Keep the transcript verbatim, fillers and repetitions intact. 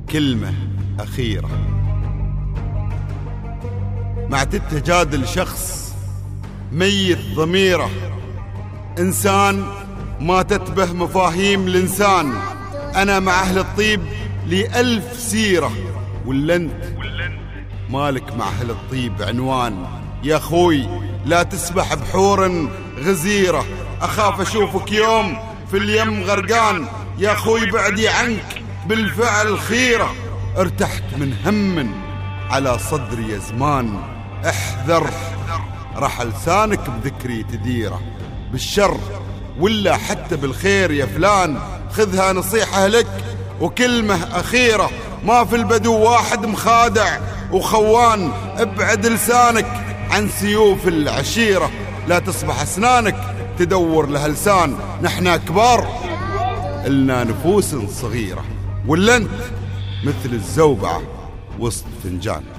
كلمة أخيرة. مع تتجادل شخص ميت ضميره، إنسان ما تتبه مفاهيم الإنسان. أنا مع أهل الطيب لي ألف سيرة، ولا أنت مالك مع أهل الطيب عنوان. يا أخوي لا تسبح بحور غزيرة، أخاف أشوفك يوم في اليم غرقان. يا أخوي بعدي عنك بالفعل خيرة، ارتحت من هم على صدري يا زمان. احذر راح لسانك بذكري تديره، بالشر ولا حتى بالخير يا فلان. خذها نصيحة لك وكلمة أخيرة، ما في البدو واحد مخادع وخوان. ابعد لسانك عن سيوف العشيرة، لا تصبح أسنانك تدور لها لسان. نحنا كبار إلنا نفوس صغيرة، ولا أنت مثل الزوبعة وسط فنجان.